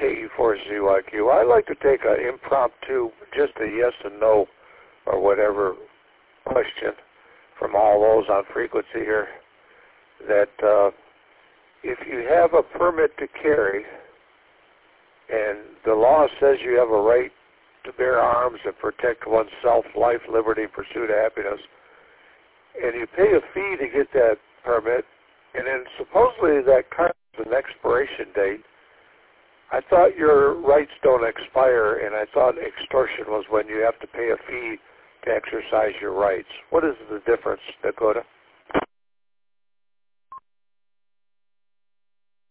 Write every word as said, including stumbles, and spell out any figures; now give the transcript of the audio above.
K E four Z Y Q. I like to take an impromptu, just a yes and no or whatever question from all those on frequency here, that uh, if you have a permit to carry and the law says you have a right to bear arms and protect oneself, life, liberty, pursuit of happiness, and you pay a fee to get that permit, and then supposedly that card has an expiration date, I thought your rights don't expire, and I thought extortion was when you have to pay a fee to exercise your rights. What is the difference, Dakota?